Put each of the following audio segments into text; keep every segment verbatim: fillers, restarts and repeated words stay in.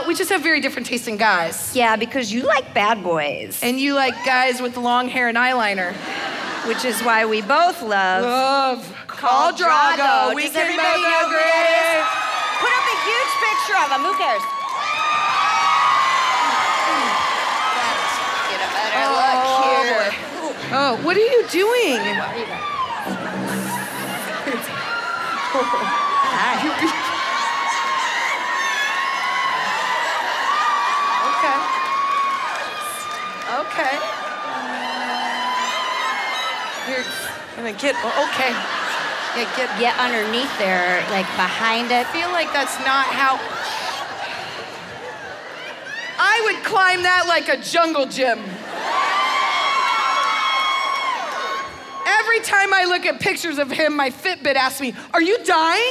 Well, we just have very different taste in guys. Yeah, because you like bad boys. And you like guys with long hair and eyeliner. Which is why we both love... Love. Khal Drogo. We Does can everybody both know who agree. that is? Put up a huge picture of him. Who cares? Get a better Oh, look here. Oh, what are you doing? Okay. Okay. You're gonna get, okay. Yeah, get, Get underneath there, like behind it. I feel like that's not how. I would climb that like a jungle gym. Every time I look at pictures of him, my Fitbit asks me, are you dying?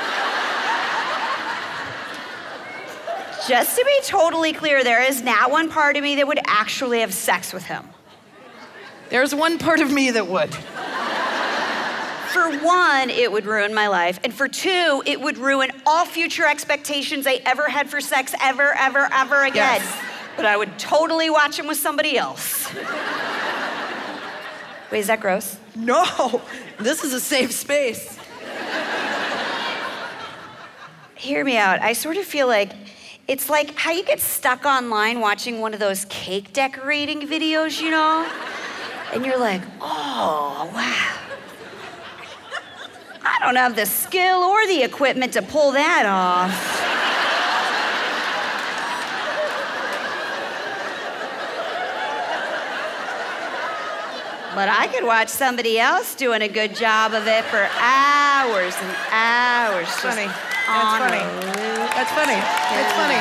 Just to be totally clear, there is not one part of me that would actually have sex with him. There's one part of me that would. For one, it would ruin my life. And for two, it would ruin all future expectations I ever had for sex ever, ever, ever again. Yes. But I would totally watch him with somebody else. Wait, is that gross? No, this is a safe space. Hear me out. I sort of feel like it's like how you get stuck online watching one of those cake decorating videos, you know? And you're like, oh, wow. I don't have the skill or the equipment to pull that off. But I could watch somebody else doing a good job of it for hours and hours. That's just funny. on That's funny. a loop. That's funny. That's funny.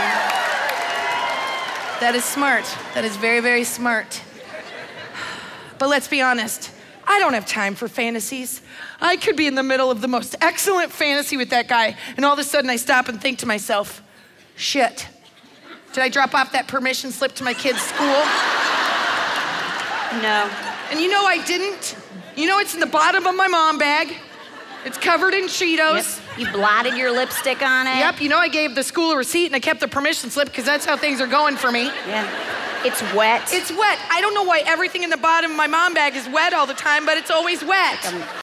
That is smart. That is very, very smart. But let's be honest. I don't have time for fantasies. I could be in the middle of the most excellent fantasy with that guy, and all of a sudden I stop and think to myself, shit, did I drop off that permission slip to my kid's school? No. And you know I didn't. You know it's in the bottom of my mom bag. It's covered in Cheetos. Yep. You blotted your lipstick on it. Yep, you know I gave the school a receipt and I kept the permission slip because that's how things are going for me. Yeah. It's wet. It's wet. I don't know why everything in the bottom of my mom bag is wet all the time, but it's always wet. Um,